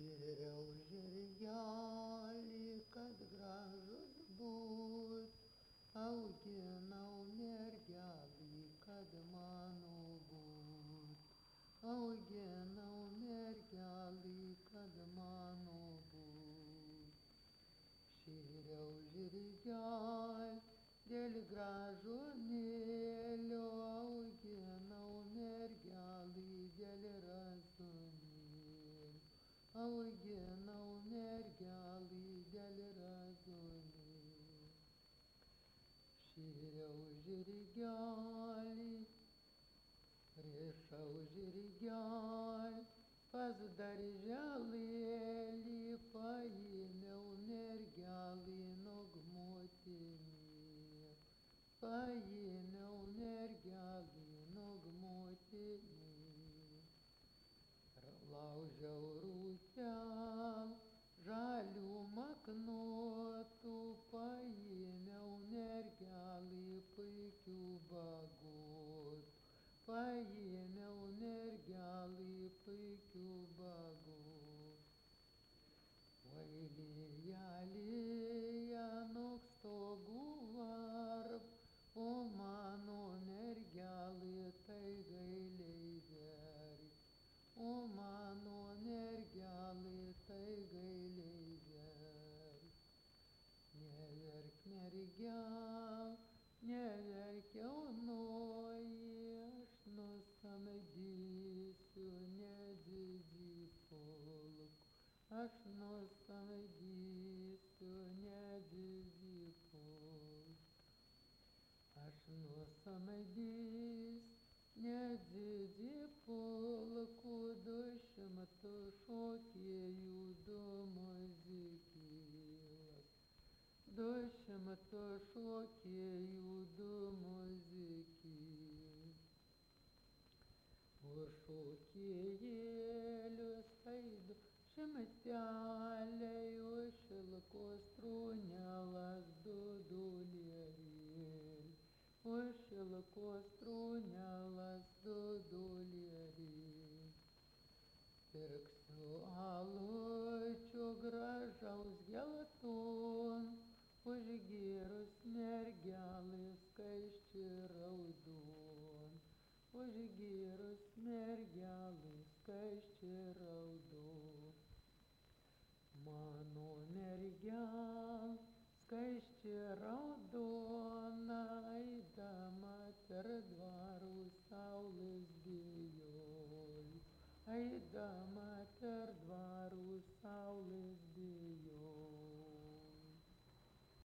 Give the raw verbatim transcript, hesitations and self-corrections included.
Šėriau žirgelį, kad gražus būt, auginau mergelį, kad mano būt. Auginau mergelį, kad mano būt. Šėriau žirgelį, dėl gražonėlio, auginau mergelį, dėl razonėlio. Auginau mergelį, dėl razonėlio. Šėriau žirgelį, rišau žirgelį, pas darželėlį, paėmiau mergelį nuog motinėlio. Paėmiau mergelį nuog motinėlio. Laužiau rūtelę, žalių maknotų, paėmiau mergelį puikių bagotų. Paėmiau mergelį puikių bagotų. Oi lėja, lėja, nuog stogų varp, o mano mergelė tai gailiai verkia. O mano mergelė tai gailiai verkia. Neverk mergel, neverk jaunoji, aš nusamdysiu nedidelį pulką. Aš nusamdysiu nedidelį pulką. Aš nusamdysiu nedidelį pulką, du šimtus šokėjų, du muzikėlas. Du šimtus šokėjų, du muzikėlas. Už šokėjėlius tai du šimteliai, už šilkos trūnelas du doleriai. Už šilkos trūnelas du doleriai. Pirksiu alučio gražaus gelton, užgėrus mergelį skaisčiai raudon. Užgėrus mergelį skaisčiai raudon. Mano mergelė skaisčiai raudona, eidama per dvarų saulės bijoj. Eidama per